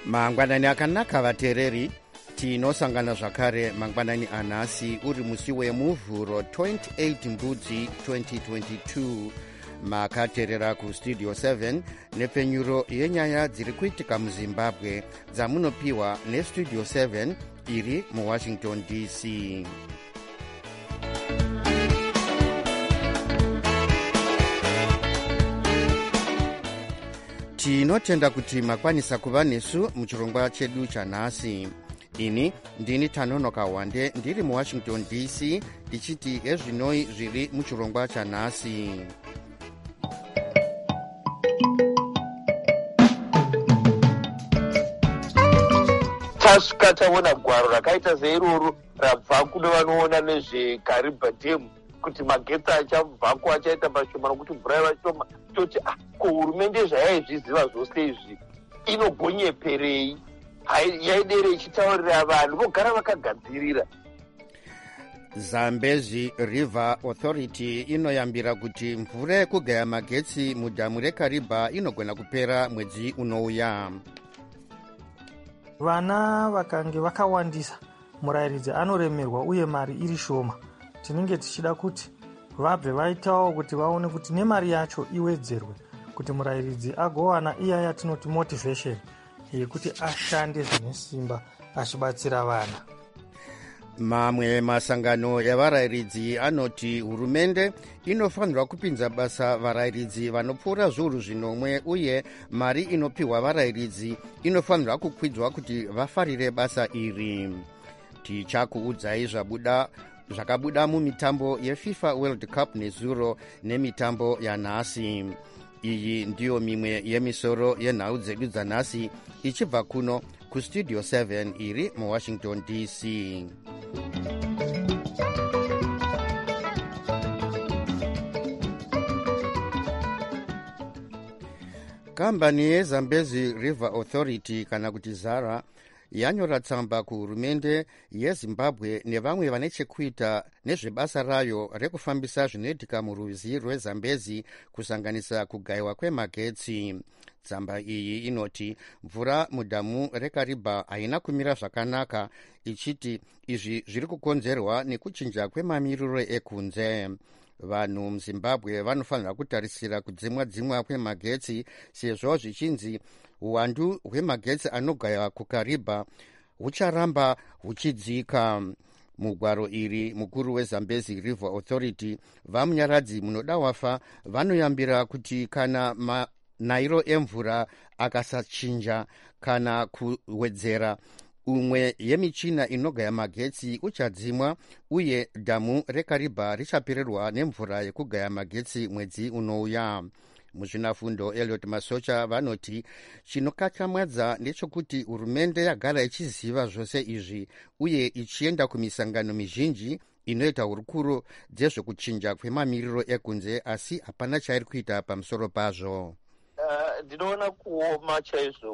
mangwanani akanaka vateereri, tinosangana zvakare mangwanani anhasi uri musi wemuvhuro 28 mbudzi 2022. makateerera kustudio 7 nepfenyuro yenyaya dziri kuitika muzimbabwe dzamunopiwa nestudio 7 iri muwashington dc. tinotenda kuti makwanisa kuva nesu muchirongwa chedu chanhasi. ini ndini Tanonoka Wande ndiri muwashington dc ndichiti ezvinoi zviri muchirongwa chanhasi. tasvika taona gwaro rakaita seiroro rabva kune vanoona nezveKariba Dam kuti magetsi achabvako achaita mashoma nokuti mvura yava shoma. toti ko hurumende zvayaizviziva zvose izvi inogonyeperei? yaidere ichitaurira vanhu vogara vakagadzirira. Zambezi River Authority inoyambira kuti mvura yekugaya magetsi mudhamu reKariba inogona kupera mwedzi unouya. Vana vakange vakawandisa, murayiridzi anoremerwa uye mari iri shoma. Tinenge tichida kuti vabve vaitawo kuti vaone kuti nemari yacho iwedzerwe kuti murayiridzi agowana iya yatinoti motivation yekuti ashande zvine simba achibatsira vana. Mamwe masangano yavarayiridzi anoti hurumende inofanirwa kupinza basa varayiridzi vanopfuura zviuru zvinomwe uye mari inopiwa varayiridzi inofanirwa kukwidzwa kuti vafarire basa iri. Tichakuudzai zvakabuda mumitambo yeFIFA World Cup nezuro nemitambo yanhasi. Iyi ndiyo mimwe yemisoro yenhau dzedu dzanhasi ichibva kuno kustudio 7 iri muwashington dc. kambani yeZambezi River Authority kana kuti ZARA yanyora tsamba kuhurumende yeZimbabwe nevamwe vane chekuita nezvebasa rayo rekufambisa zvinoitika murwizi rweZambezi kusanganisa kugayiwa kwemagetsi. Tsamba iyi inoti mvura mudhamu reKariba haina kumira zvakanaka, ichiti izvi zviri kukonzerwa nekuchinja kwemamiriro ekunze. Vanhu muZimbabwe vanofanira kutarisira kudzimwa kwemagetsi sezvo zvichinzi uwandu hwemagetsi anogayiwa kuKariba hucharamba huchidzika. Mugwaro iri mukuru weZambezi River Authority vamunyaradzi munoda wafa vanoyambira kuti kana manayiro emvura akasachinja kana kuwedzera, umwe yemichina inogaya magetsi uchadzimwa uye dhamu reKariba richapererwa nemvura yekugaya magetsi mwedzi unouya. Muzvinafundo Elliot Masocha vanoti chinokakamwadza ndechekuti hurumende yagara ichiziva zvose izvi uye ichienda kumisangano mizhinji inoita hurukuro dzezvekuchinja kwemamiriro ekunze, asi hapana chairi kuita pamusoro pazvo. Ndinoona kuoma chaizvo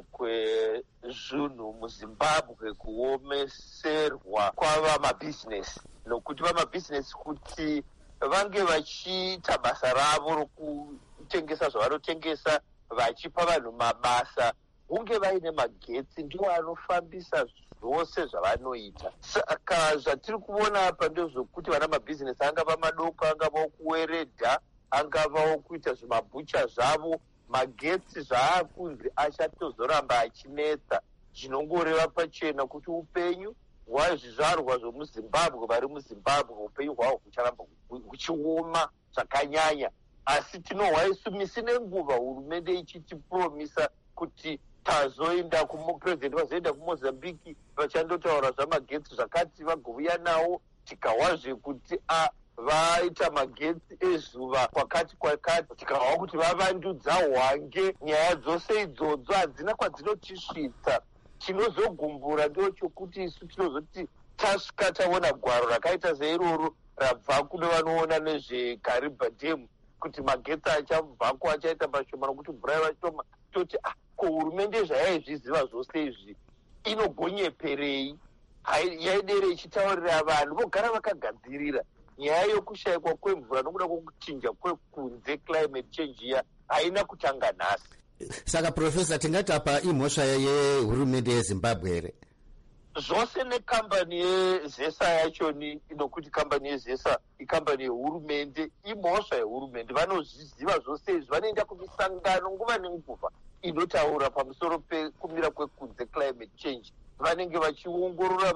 kwezvinhu muZimbabwe, kuomeserwa kwava mabhizinesi, nokuti vamabhizinesi kuti vange vachiita basa ravo rokutengesa zvavanotengesa vachipa vanhu mabasa, hunge vaine magetsi ndiwo anofambisa zvose zvavanoita. Saka zvatiri kuona apa ndezvokuti vana mabhizinesi angava madoko, angavawo kuweredha, angavawo kuita zvimabhucha zvavo, magetsi zvaakunzi achatozoramba achinetsa. Zvinongoreva pachena kuti upenyu hwazvizvarwa zvomuZimbabwe vari muZimbabwe upenyu hwavo hucharamba huchioma zvakanyanya. Asi tinohwa isu misi nenguva hurumende ichitipromisa kuti tazoenda purezidenti vazoenda kuMozambique vachandotaura zvamagetsi zvakati vagouya nawo, tikahwazve kuti vaita magetsi ezuva kwakati tikahwa kuti vavandudza hwange. Nyaya dzose idzodzo hadzina kwadzinotisvitsa. Chinozogumbura ndochokuti isu tinozoti tasvika taona gwaro rakaita seiroro rabva kune vanoona nezveKariba Dam kuti magetsi achabvako achaita mashoma nokuti mvura yava shoma. toti ko hurumende zvayaizviziva zvose izvi inogonyeperei? yaidere ichitaurira vanhu vogara vakagadzirira. Nyaya yokushayikwa kwemvura nokuda kwokuchinja kwekunze climate change iya haina kutanga nhasi. saka profesa tingati apa imhosva yehurumende yezimbabwe here? Zvose nekambani yezesa yachoni, inokuti kambani yezesa ikambani yehurumende, imhosva yehurumende. Vanozviziva zvose izvi, vanoenda kumisangano nguva nenguva inotaura pamusoro pekumira kwekunze, climate change. Vanenge vachiongorora,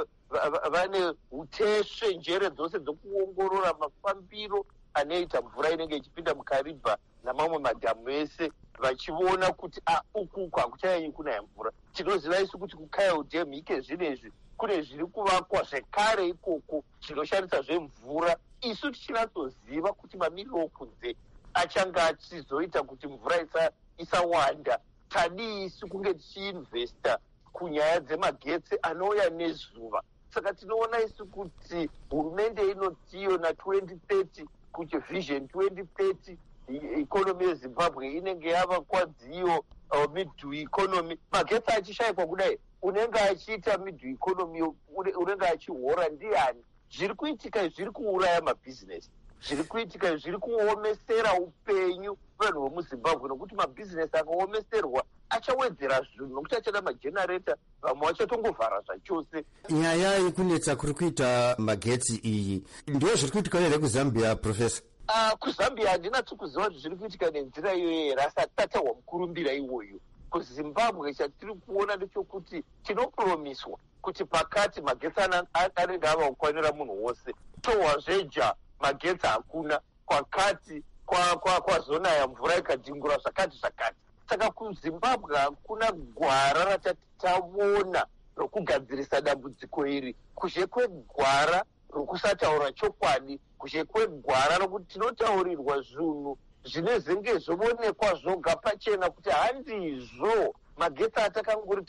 vane utesve, njere dzose dzokuongorora mafambiro anoita mvura inenge ichipinda mukaribha namamwe madhamu ese, vachiona kuti uku hakuchanyanyi kunaya mvura. Tinoziva isu kuti kuKyle Dam ike zvinezvi kune zviri kuvakwa zvekare ikoko zvinoshandisa zvemvura. Isu tichinatsoziva kuti mamiriro okunze achange achizoita kuti mvura isawanda. Tadii isu kunge tichiinvesta kunyaya dzemagetsi anouya nezuva. Saka tinoona isu kuti hurumende inotiyo na2030 kuti vision 2030 ikonomi yezimbabwe inenge yava kwadziyo middle economy. Magetsi achishayikwa kudai, unenge achiita middle economy, unenge achihora ndiani? Zviri kuitika zviri kuuraya mabhizinesi, zviri kuitika zviri kuomesera upenyu vanhu vomuzimbabwe, nokuti mabhizinesi akaomeserwa achawedzera zvinhu, nokuti achada majenareta, vamwe vachatongovhara zvachose. Nyaya yekunetsa kuri kuita magetsi iyi ndiyo zviri kuitika here kuZambia, profesa? KuZambia handinatsi kuziva kuti zviri kuitika nenzira iyoyo here, asi hatatahwa mukurumbira iwoyo. KuZimbabwe chatiri kuona ndechokuti tinopuromiswa kuti pakati magetsi anenge ava kukwanira munhu wose, tohwazveja magetsi hakuna, kwakati kwazonaya mvura ikadhingura zvakati. Saka kuZimbabwe hakuna gwara ratati tavona rokugadzirisa dambudziko iri, kushe kwegwara rokusataura chokwadi, kushe kwegwara rokuti tinotaurirwa zvinhu zvinezenge zvoonekwa zvoga pachena kuti handizvo. Magetsi atakangori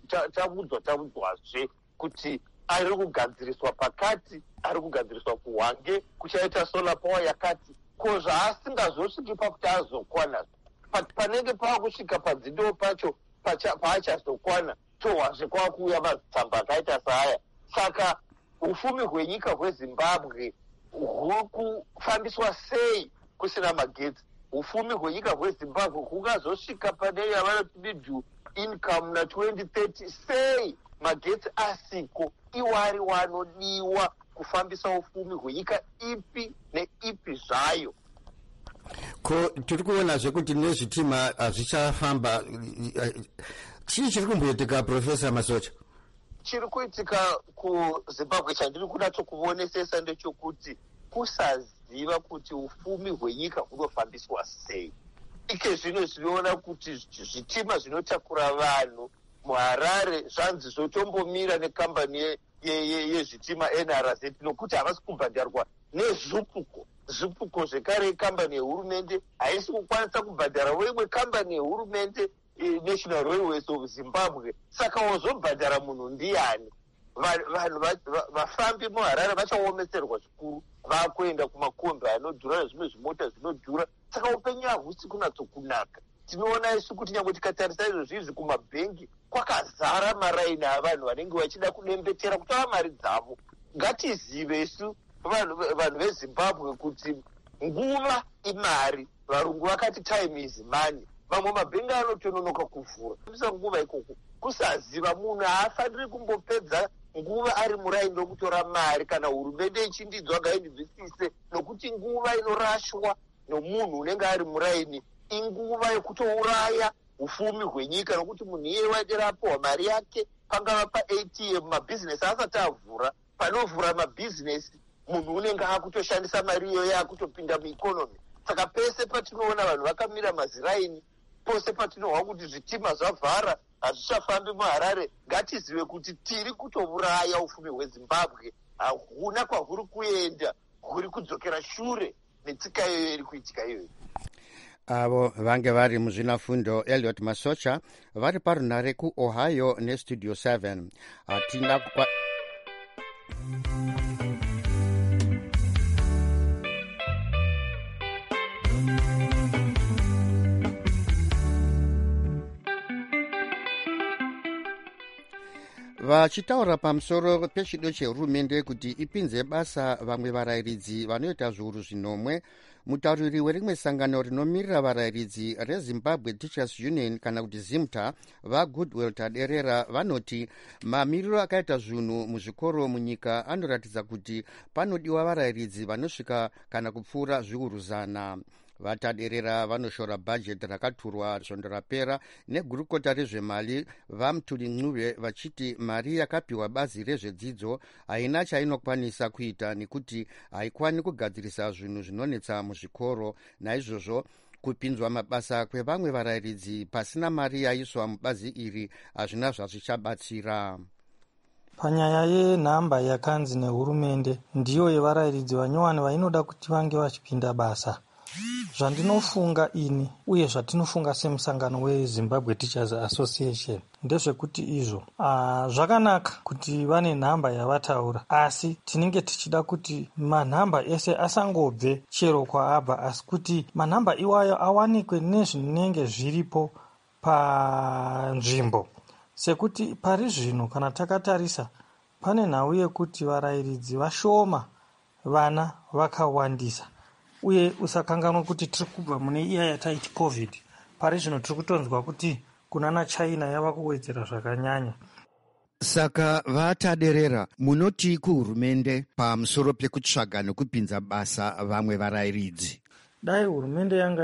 tavudzwazve kuti ari kugadziriswa pakati, ari kugadziriswa kuhwange, kuchaita solar power yakati, ko zvaasingazosviki pakuti azokwana. Panenge pava kusvika padzindo pacho paachazokwana, tohwazve kwava kuuya matsamba akaita saaya. Saka ufumi hwenyika hwezimbabwe huri kufambiswa sei kusina magetsi? Ufumi hwenyika hwezimbabwe hungazosvika pane yavanoti middle income na2030 sei magetsi asiko? Iwari wanodiwa kufambisa ufumi hwenyika ipi neipi zvayo. Ko tiri kuonazve kuti nezvitima hazvichafamba. Chii chiri kumboitika, Profesa Masocha? Chiri kuitika kuZimbabwe chandiri kunatsokuonesesa ndechokuti kusaziva kuti ufumi hwenyika hunofambiswa sei. Ike zvino zvinoona kuti zvitima zvinotakura vanhu muHarare zvanzi zvotombomira nekambani yezvitima NRZ, nokuti havasi kubhadharwa nezvupuko zvekare ikambani yehurumende haisi kukwanisa kubhadhara weimwe kambani yehurumende, National Railways of Zimbabwe. Saka wozobhadhara munhu ndiani? Vanhu vafambi muHarare vachaomeserwa zvikuru, vakuenda kumakombi anodhura nezvimwe zvimota zvinodhura. Saka upenyu hahusi kunatsokunaka. Tinoona isu kuti nyangwe tikatarisa izvozvizvi kumabhengi kwakazara maraini avanhu vanenge vachida kudembetera kutora mari dzavo. Ngatizive isu vanhu veZimbabwe kuti nguva imari. Varungu vakati time is money. Mamwe mabhengi anotononoka kuvhura bisa nguva ikoko. Kusaziva munhu haafaniri kumbopedza nguva ari muraini rokutora mari, kana hurumende ichindidzwa ngainibvisise, nokuti nguva inorashwa nomunhu unenge ari muraini inguva yekutouraya ufumi hwenyika, nokuti munhu iye waitera apohwa mari yake pangava paATM, mabhizinesi asati avhura. Panovhura mabhizinesi munhu unenge akutoshandisa mari iyoyo akutopinda muikonomi. Saka pese patinoona vanhu vakamira maziraini, pose patinohwa kuti zvitima zvavhara hazvichafambi muHarare, ngatizive kuti tiri kutouraya ufumi hweZimbabwe. Hakuna kwahuri kuenda, huri kudzokera shure netsika iyoyo iri kuitika iyoyo. Avo vange vari muzvinafundo Elliot Masocha vari parunare kuOhio neStudio 7. vachitaura pamusoro pechido chehurumende kuti ipinze basa vamwe varayiridzi vanoita zviuru zvinomwe. Mutauriri werimwe sangano rinomirira varayiridzi reZimbabwe Teachers Union kana kuti ZIMTA vaGoodwill Taderera vanoti mamiriro akaita zvinhu muzvikoro munyika anoratidza kuti panodiwa varayiridzi vanosvika kana kupfuura zviuru 100. Vataderera vanoshora bhajeti rakaturwa svondo rapera negurukota rezvemali vaMutuli Ncube vachiti mari yakapiwa bazi rezvedzidzo haina chainokwanisa kuita nekuti haikwani kugadzirisa zvinhu zvinonetsa muzvikoro. Naizvozvo kupinzwa mabasa kwevamwe varayiridzi pasina mari yaiswa mubazi iri hazvina zvazvichabatsira. Panyaya yenhamba yakanzi nehurumende ndiyo yevarayiridzi vanyowani vainoda kuti vange vachipinda basa, zvandinofunga ini uye zvatinofunga semusangano weZimbabwe Teachers Association ndezvekuti izvo zvakanaka kuti vane nhamba yavataura, asi tinenge tichida kuti manhamba ese asangobve chero kwaabva, asi kuti manhamba iwayo awanikwe nezvinenge zviripo panzvimbo. Sekuti pari zvino kana takatarisa pane nhau yekuti varayiridzi vashoma, vana vakawandisa, uye usakanganwa kuti tiri kubva mune iya yataiti COVID. Pari zvino tiri kutonzwa kuti kunana China yava kuwedzera zvakanyanya. Saka Vataderera, munoti kuhurumende pamusoro pekutsvaga nekupinza basa vamwe varayiridzi? Dai hurumende yanga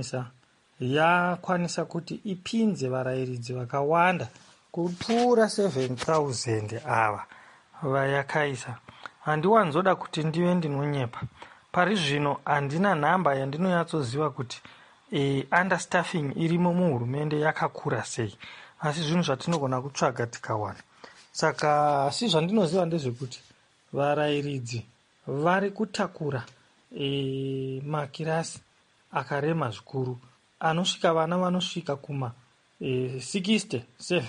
yakwanisa kuti ipinze varayiridzi vakawanda kupfuura 7,000 ava vayakaisa, handiwanzoda kuti ndive ndinonyepa. Pari zvino handina nhamba yandinonyatsoziva kuti understaffing irimo muhurumende yakakura sei, asi zvinhu zvatinogona kutsvaga tikawana. Saka asi zvandinoziva ndezvekuti varayiridzi vari kutakura makirasi akarema zvikuru, anosvika vana vanosvika kuma 60,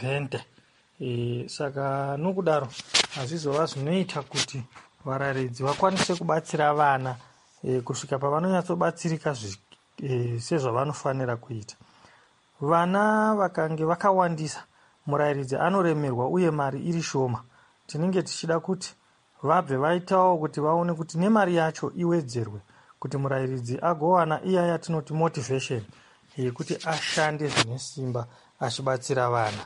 70. Saka nokudaro hazvizova zvinoita kuti varayiridzi vakwanise kubatsira vana kusvika pavanonyatsobatsirika sezvavanofanira kuita. Vana vakange vakawandisa, murayiridzi anoremerwa uye mari iri shoma. Tinenge tichida kuti vabve vaitawo kuti vaone kuti nemari yacho iwedzerwe, kuti murayiridzi agowana iya yatinoti motivation yekuti ashande zvine simba achibatsira vana.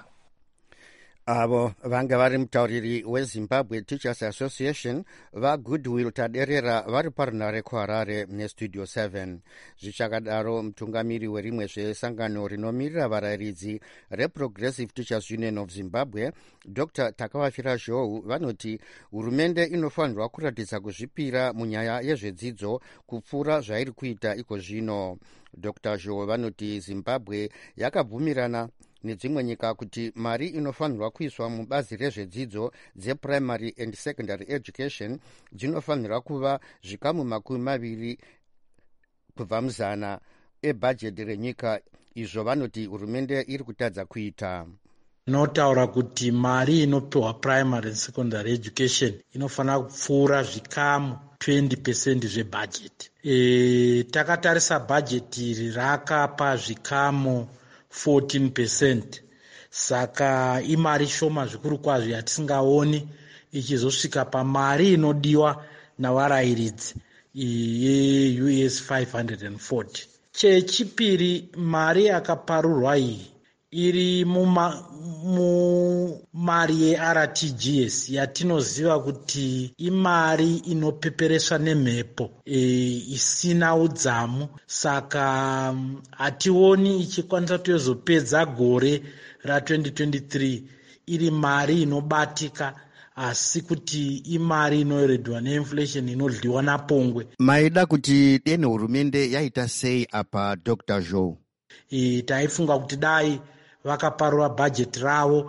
Avo vanga vari mutauriri weZimbabwe Teachers Association vaGoodwill Taderera vari parunare kuHarare neStudio 7. Zvichakadaro mutungamiri werimwe zvesangano rinomirira varayiridzi reProgressive Teachers Union of Zimbabwe Dr. Takavafira Zhou vanoti hurumende inofanirwa kuratidza kuzvipira munyaya yezvedzidzo kupfuura zvairi kuita iko zvino. Dr. Zhou vanoti Zimbabwe yakabvumirana nedzimwe nyika kuti mari inofanirwa kuiswa mubazi rezvedzidzo dzeprimary and secondary education dzinofanirwa kuva zvikamu 20 kubva muzana ebhajeti renyika. Izvo vanoti hurumende iri kutadza kuita. Notaura kuti mari inopiwa primary and secondary education inofanira kupfuura zvikamu 20% zvebhajeti. Takatarisa bhajeti iri rakapa zvikamu 14%. Saka imari shoma zvikuru kwazvo yatisingaoni ichizosvika pamari inodiwa navarayiridzi yeUS 540. Chechipiri, mari yakaparurwa iyi iri mumari yeRTGS yatinoziva kuti imari inopepereswa nemhepo isina udzamu. Saka hationi ichikwanisa kutozopedza gore ra2023 iri mari inobatika, asi kuti imari inoeredwa neinflation inodliwa napongwe. Maida kuti deni hurumende yaita sei apa Dr. Zhou? Taifunga kuti dai vakaparura bhajeti ravo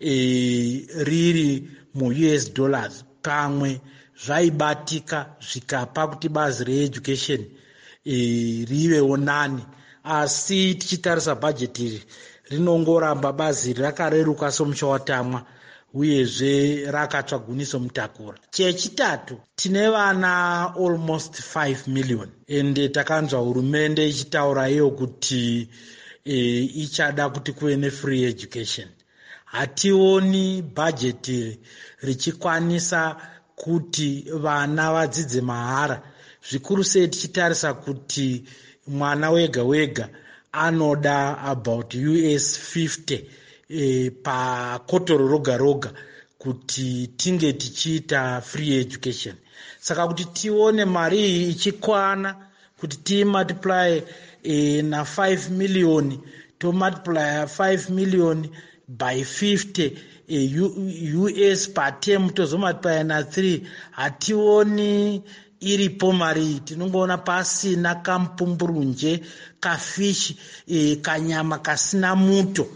riri muUS dollars pamwe zvaibatika zvikapa kuti bazi reeducation rivewo nani, asi tichitarisa bhajeti iri rinongoramba bazi rakareruka somuchawatamwa uyezve rakatsvaguniso mutakura. Chechitatu, tine vana almost 5 million ende takanzwa hurumende ichitaura iyo kuti ichada kuti kuve nefree education. hationi bhajeti richikwanisa kuti vana vadzidze mahara, zvikuru sei tichitarisa kuti mwana wega wega anoda about US 50 pakotoro roga roga kuti tinge tichiita free education. Saka kuti tione mari iyi ichikwana kuti timultiply na 5 million, to multiply 5 million by 50 US per term, tozomultiply na 3, hationi iripo mari. Tinongoona pasina kampumburunje, kafishi, kanyama kasina muto.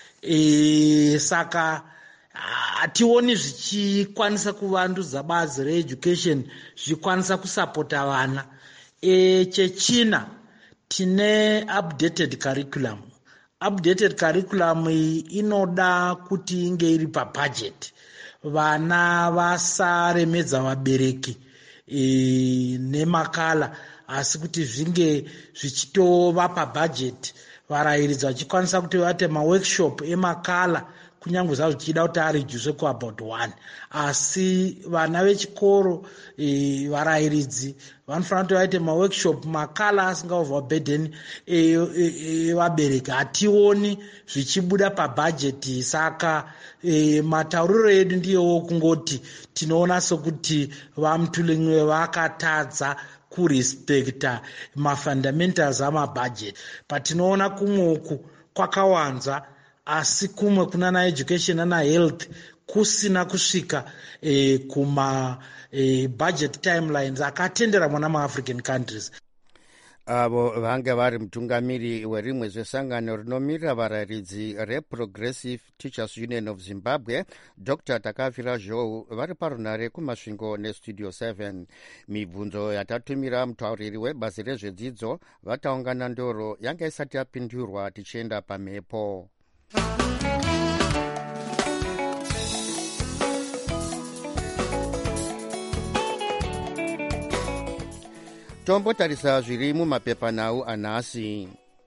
Saka hationi zvichikwanisa kuvandudza bazi reeducation, zvichikwanisa kusapota vana. Chechina tine updated curriculum. Updated curriculum inoda kuti inge iri pabudget, vana vasaremedza vabereki nemakala, asi kuti zvinge zvichitova pabudget, varairidzi vachikwanisa kuti vate maworkshop emakala, kunyange zvazvo tichida kuti areduce kuabout 1. Asi vana vechikoro, varairidzi vanofanira kuti vaite maworkshop, makala asingaovha burden vabereki. Hationi zvichibuda pabudget. Saka matauriro edu ndiyewo kungoti tinoona sokuti vaMutulengwe vakatadza kurespekta mafundamentals amabudget. Patinoona kumweku kwakawanza, asi kumwe kunana education ana health kusina kusvika kuma budget timelines akatendera mwana maAfrican countries. Avo vanga vari mutungamiri werimwe zvesangano rinomirira varairidzi reProgressive Teachers Union of Zimbabwe, Dr. Takavira Zhou, vari parunare kumasvingo nestudio 7. Mibvunzo yatatumira mutauriri webazi rezvedzidzo vataungana ndoro yanga isati yapindurwa tichienda pamhepo. Tombotarisa zviri mumapepanhau anhasi.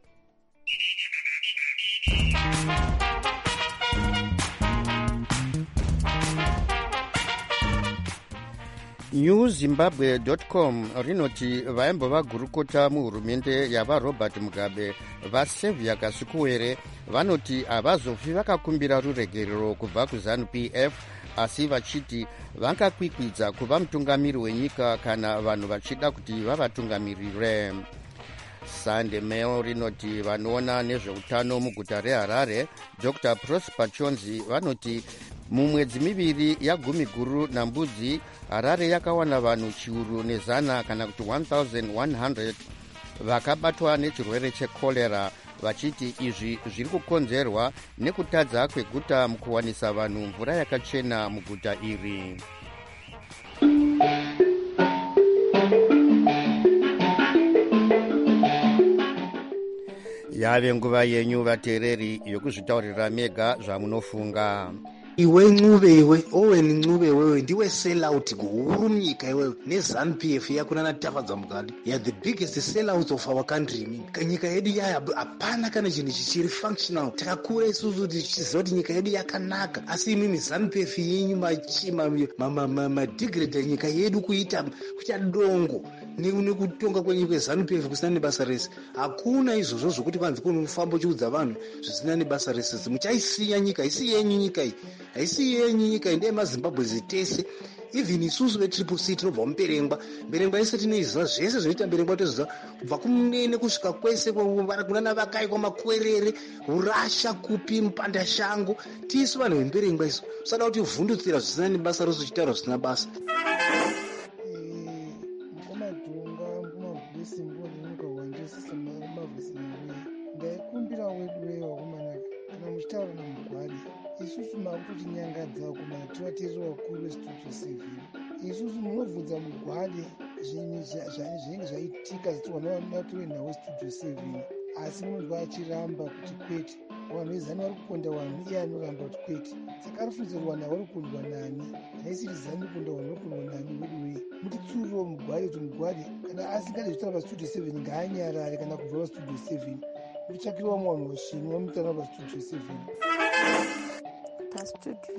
newzimbabwe.com rinoti vaimbova gurukota muhurumende yavaRobert Mugabe vaSylvia Kasikuwere vanoti havazofi vakakumbira ruregerero kubva kuZANU-PF, asi vachiti vangakwikwidza kuva mutungamiri wenyika kana vanhu vachida kuti vavatungamirire. Sunday Mail rinoti vanoona nezveutano muguta reHarare, Dr. Prosper Chonzi, vanoti mumwedzi miviri yagumi guru nambudzi, Harare yakawana vanhu chiuru nezana kana kuti 1100 vakabatwa nechirwere chekorera, vachiti izvi zviri kukonzerwa nekutadza kweguta mukuwanisa vanhu mvura yakachena muguta iri. Yave nguva yenyu vateereri yokuzvitaurira mega zvamunofunga. Iwe Ncube, iwe Owen Ncube, wewe ndiwe sellout guru munyika iwewe neZANU-PF yakunana Tafadza Mugadi. You are the biggest sellout of our country. Nyika yedu yaya hapana kana chinhu chichiri functional. Takakura isusu tichiziva kuti nyika yedu yakanaka, asi imimi ZANU-PF yenyu madegrade nyika yedu kuita dongo nekutonga kwenyika yeZANU-PF kusina nebasa rese. Hakuna izvozvo zvokuti kwanzi kunofamba chiudza vanhu zvisina nebasa rese. Muchaisiya nyika, haisi yenyu nyika iyi. Haisi yenyu nyika iyi, ndeyemaZimbabwe zitese. Even isusu veCCC tinobva muMberengwa. Mberengwa yese tinoiziva, zvese zvinoita Mberengwa toziva, kubva kumunene kusvika kwese kunana Vakai kwaMakwerere, Urasha, Kupi, Mupandashango. Tisu vanhu veMberengwa isu. Usada kuti uvhundutsira zvisina nebasa rose uchitaura zvisina basa. Ndaikumbira wedu wakomana kana muchitaura naMugwadi, isusu makuti nyangadza wakomana tivateereri vakuru veStudio 7. Isusu munobvunza Mugwadi zvinenge zvaitika zvichiwanavatori nawo Studio 7, asi munobva achiramba kuti kwete. Vanhu vezanu vari kukonda vanhu, iye anoramba kuti kwete. Saka arifunze kuti vanhu vari kukondwa nani, haisi rizani kukunda vanhu vari kukondwa nani wedu wei. Mutitsuuriwo Mugwadi kuti Mugwadi kana asingade zvitaura paStudio 7 ngaanyarare kana kubva paStudio 7. Muchitsvakirwa vanhu vashinwa mutana paStudio 7. pastudio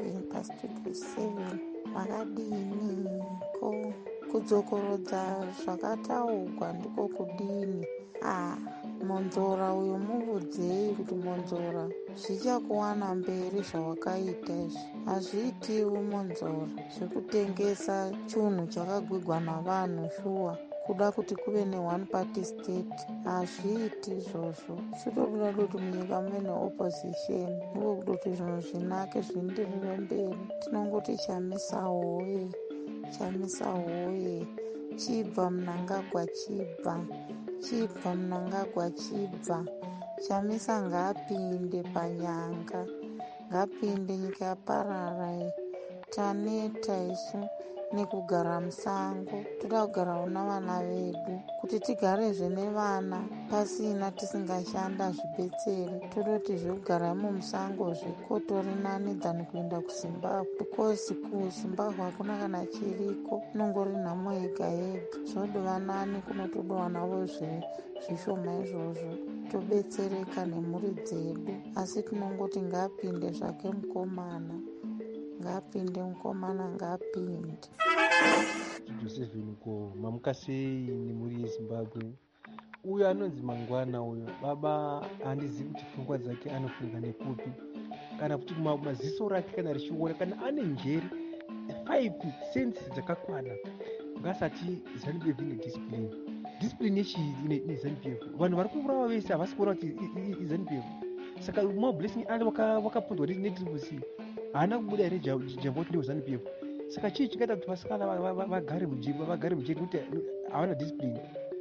7 makadini ko kudzokorodza zvakataurwa ndiko kudini? Monzora uyu muudzei kuti Monzora zvichakuwana mberi zvawakaita izvi. Hazviitiwo Monzora zvekutengesa chinhu chakagwigwa navanhu shuwa kuda kuti kuve ne-one party state. Hazviiti izvozvo. Zvitoda kuti munyika muve ne-opposition ndiko kutoti zvinhu zvinake zvienderere mberi. Tinongoti chamisa hoye, chamisa hoye, chibva Mnangagwa chibva, chibva Mnangagwa chibva. Chamisa ngaapinde panyanga, ngaapinde, nyika yaparara. Taneta isu nekugara musango, toda kugarawo navana vedu. Kuti tigarezve nevana pasina tisingashanda zvibetsere, todoti zvekugara mumusango zvikotori nani than kuenda kuZimbabwe, because kuZimbabwe hakuna kana chiriko, inongori nhamo yega yega. Zvodova nani kunotodowa navo zvishoma izvozvo, tobetsereka nemhuri dzedu. Asi tinongoti ngaapinde zvake mukomana, ngaapinde mukomana, ngaapinde. Josephine, ko mamuka sei nemhuri yeZimbabwe? Uyo anonzi Mangwana uyo baba, handizivi kuti pfungwa dzake anofunga nekupi, kana kuti maziso rake kana richiona, kana ane njere 5 cents dzakakwana ngasati ZANU-PF ine discipline. Discipline yechi ZANU-PF, vanhu vari kuurawa vese havasi kuona kuti ZANU-PF. Saka More Blessing ali wakapunzwa neTriple-C haana kubuda here jambo kuti ndio ZANU-PF. Saka chii chikaita kuti vasikana vagare mujeri kuti havana discipline?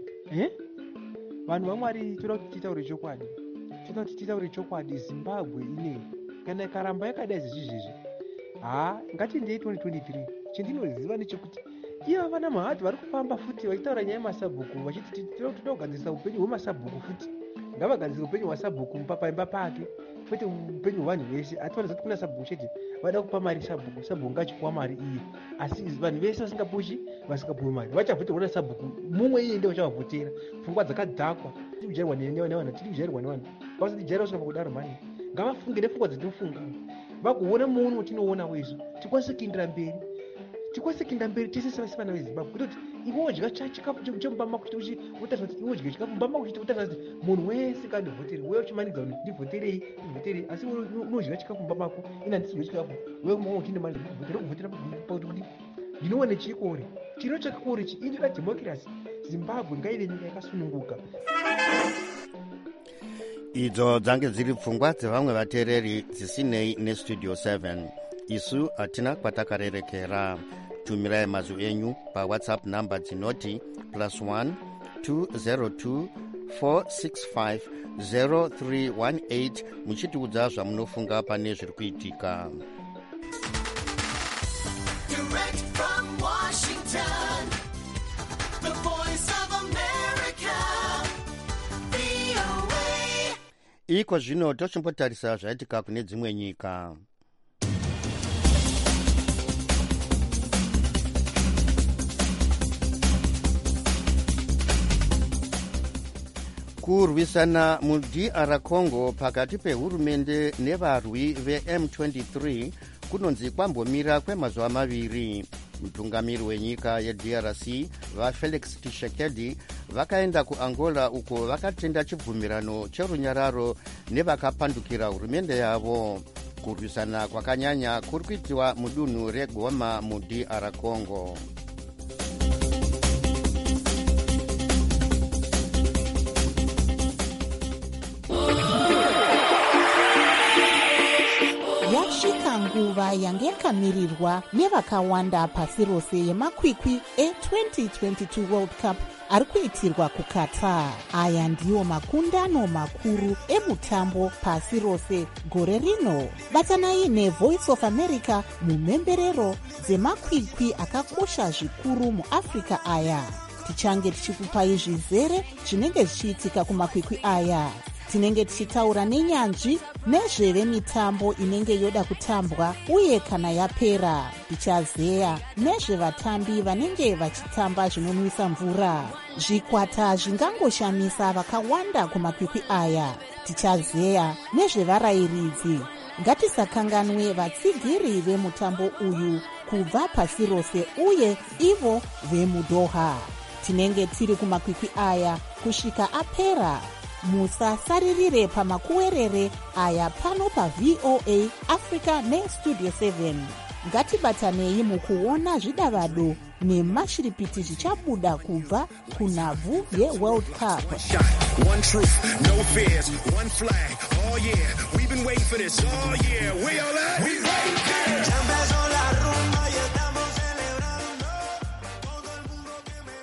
Vanhu vaMwari, toda kuti titaure chokwadi, toda kuti titaure chokwadi. Zimbabwe ine kana ikaramba yakadai zvezvizvezvi, ngatiendei 2023. Chendinoziva nechekuti ivo vana mahati vari kufamba futi vachitaura nyaya yemasabhuku, vachiti toda kugadzirisa upenyu hwemasabhuku futi. Ngavagadzirisa upenyu hwasabhuku paimba pake, kwete upenyu hwevanhu vese. Hatifanira kuti kuna sabhuku chete vada kupa mari sabhuku, sabhuku ngachipuwa mari iye, asi vanhu vese vasingapuwi mari vachavhoti kuona sabhuku mumwe iye ndiye vachavhotera. Pfungwa dzakadzakwa, tiri kujairwa nevanhu, tiri kujairwa nevanhu. Vasati jaira usina kudaro mani, ngavafunge nepfungwa dzatinofunga, vagoona muono watinoona wesu, tikwanise kuendera mberi, tikwanise kuenda mberi tese sevana veZimbabwe. Kuti iwe dya chikafu chemubama kuti utaza kuti iwe dya chikafu mubama kuti utaza kuti munhu wese ngandivhotere, wewe uchimanidza kuti ndivhoterei, asi unodya chikafu mubamako, ina ndisidya chikafu, wewe mumwe uchine mari kuvhotera kuti ndinowane chikore. Chiro chakakore ichi indira democracy. Zimbabwe ngaive nyika yakasununguka. Idzo dzange dziri pfungwa dzevamwe vateereri dzisinei neStudio 7. Isu hatina kwatakarerekera. Tumirai mazwi enyu paWhatsApp namba dzinoti +1 202 465 0318 muchitiudza zvamunofunga pane zviri kuitika. Direct from Washington, the voice of America, VOA. Iko zvino tochimbotarisa zvaitika kune dzimwe nyika. Kurwisana muDR Congo pakati pehurumende nevarwi veM23 kunonzi kwambomira kwemazuva maviri. Mutungamiri wenyika yeDRC vaFelix Tshisekedi vakaenda kuAngola uko vakatenda chibvumirano cherunyararo nevakapandukira hurumende yavo. Kurwisana kwakanyanya kuri kuitiwa mudunhu reGoma muDR Congo. Yasvika nguva yange yakamirirwa nevakawanda pasi rose yemakwikwi e2022 World Cup ari kuitirwa kuQatar. Aya ndiwo makundano makuru emutambo pasi rose gore rino. Batanai neVoice of America mumhemberero dzemakwikwi akakosha zvikuru muAfrica aya. Tichange tichikupai zvizere zvinenge zvichiitika kumakwikwi aya. Tinenge tichitaura nenyanzvi nezvevemitambo inenge yoda kutambwa uye kana yapera. Tichazeya nezvevatambi vanenge vachitamba zvinonwisa mvura. Zvikwata zvingangoshamisa vakawanda kumakwikwi aya. Tichazeya nezvevarayiridzi. ngatisakanganwe vatsigiri vemutambo uyu kubva pasi rose uye ivo vemudoha. Tinenge tiri kumakwikwi aya kusvika apera. Musasaririre pamakuwerere aya pano paVOA Africa neStudio 7. Ngatibatanei mukuona zvidavado nemashiripiti zvichabuda kubva kunhabvu yeWorld Cup. One truth, no fears, one flag. Oh yeah, we've been waiting for this. Oh yeah, we all at? We ready. Ya empezó la rumba y estamos celebrando. Todo el mundo que me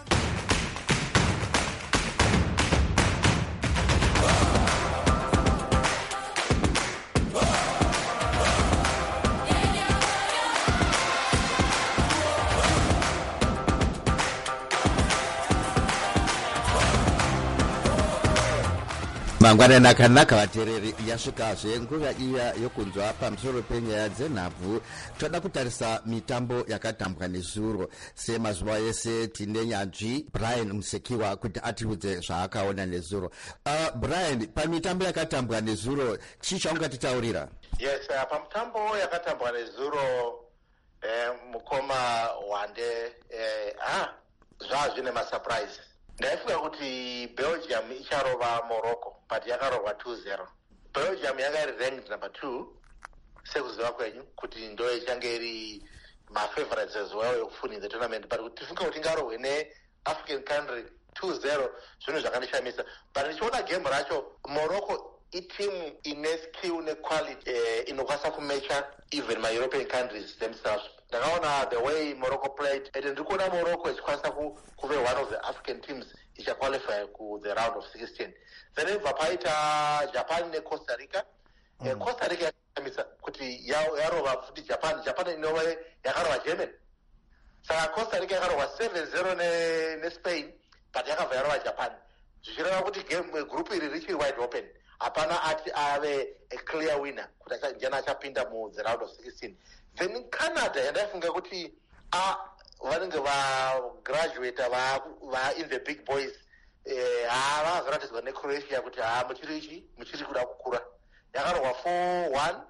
mangwanani akanaka vateereri, yasvikazve nguva iya yokunzwa pamusoro penyaya dzenhabvu. toda kutarisa mitambo yakatambwa nezuro. semazuva ese tine nyanzvi Brian Musekiwa kuti atiudze zvaakaona nezuro. Brian, pamitambo yakatambwa nezuro chii chaungatitaurira? Yes, pamutambo yakatambwa nezuro mukoma Wande zvazvine masurprise. Ndaifunga kuti Belgium icharova Morocco, but yakarovwa 2-0. Belgium yanga iri ranked number 2 sekuziva kwenyu kuti ndo ichange iri mafavorites as well yokufuna in the tournament, but kuti tifunga kuti ingarohwe ne-African country 2-0 zvinhu zvakandishamisa. But ndichiona game racho, Morocco itimu ine skill nequality inokwanisa kumecha even ma-European countries themselves. Ndakaona the way Morocco played, and ndikuona Morocco ichikwanisa kuve one of the African teams ichaqualify ku the round of 16. Then ibva paita Japan neCosta Rica. Costa Rica yakamisa kuti yarova futi Japan inova yakarova Germany. Saka Costa Rica yakarova 7-0 neSpain, but yakabva yarova Japan. Zvichireva kuti game group iri richiri wide open. Hapana ati ave a clear winner kuti njana achapinda mu the round of 16. Then Canada yandaifunga kuti vanenge vagraduate va in the big boys vazoratidzwa neCroatia kuti muchiri kuda kukura. Yakarohwa 4-1,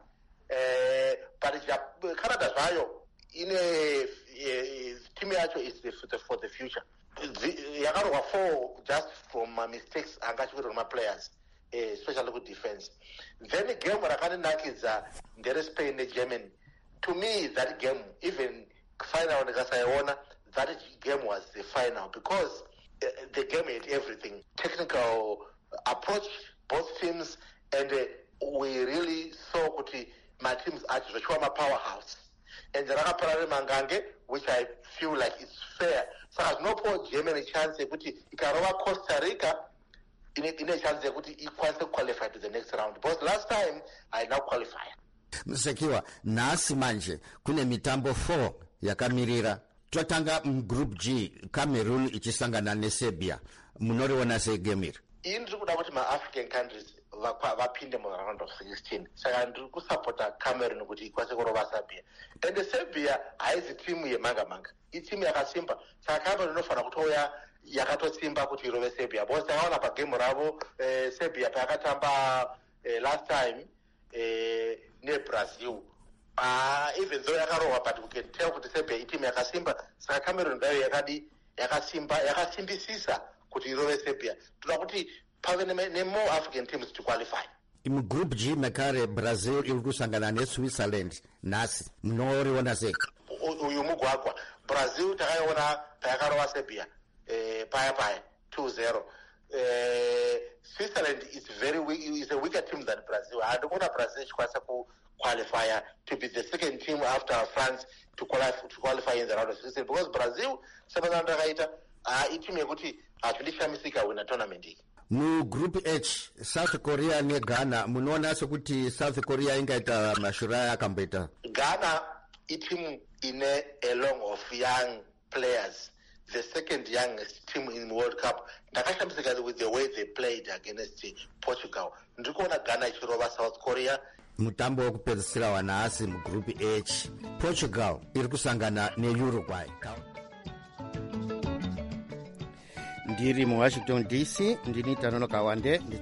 but Canada zvayo ine team yacho is for the future. Yakarohwa 4 just from mistakes anga chiwirwa maplayers, especially with defense. Then game rakandinakidza ndere Spain neGermany. To me, that game, even final, that game was the final because the game had everything. Technical approach, both teams, and we really saw kuti my teams are my powerhouse. And the Rakaparare Mangange, which I feel like it's fair. So there's no poor Germany chance kuti ikarova Costa Rica in a chance kuti equals to qualify to the next round. Because last time I now qualify. Musekiwa, nhasi manje kune mitambo 4 yakamirira. Totanga mgroup G, Cameroon ichisangana neSerbia. Munoriona sei game iri? Ndiri kuda kuti ma-African countries vapinde mu round of 16. Saka ndiri kusapota Cameroon kuti ikwanise kurova Serbia. And Serbia haizi timu yemanga-manga. Itimu yakasimba. Saka Cameroon inofanira kutoya yakatosimba kuti irove Serbia. Because takaona pagame ravo Serbia payakatamba last time neBrazil. Even though yakarohwa, but we can tell kuti Serbia itimu yakasimba. Saka Cameroon dayo yakasimbisisa kuti irove Serbia. Toda kuti pave more African teams to qualify. In group G mekare Brazil iri kusangana neSwitzerland nhasi. Munoriona sei? Uyu mugwagwa. Brazil takaiona payakarova Serbia paya 2-0. Switzerland is very weak, is a weaker team than Brazil. I don't want Brazil to qualifier to be the second team after France to qualify in the round of 16 because Brazil sabazanda kaita itimu yekuti atundishamisika wina tournament iyi. Mu group H, South Korea neGhana, munoona sekuti South Korea ingaita mashura akamboita. Ghana itimu ine a long of young players, the second youngest team in the World Cup. Ndakashamisika with the way they played against Portugal. Ndikuona Ghana ichirova South Korea. Mutambo wokupedzisira wanhasi mu group H, Portugal iri kusangana neUruguay. Ndiri mu Washington DC, ndini Tanono Kawande.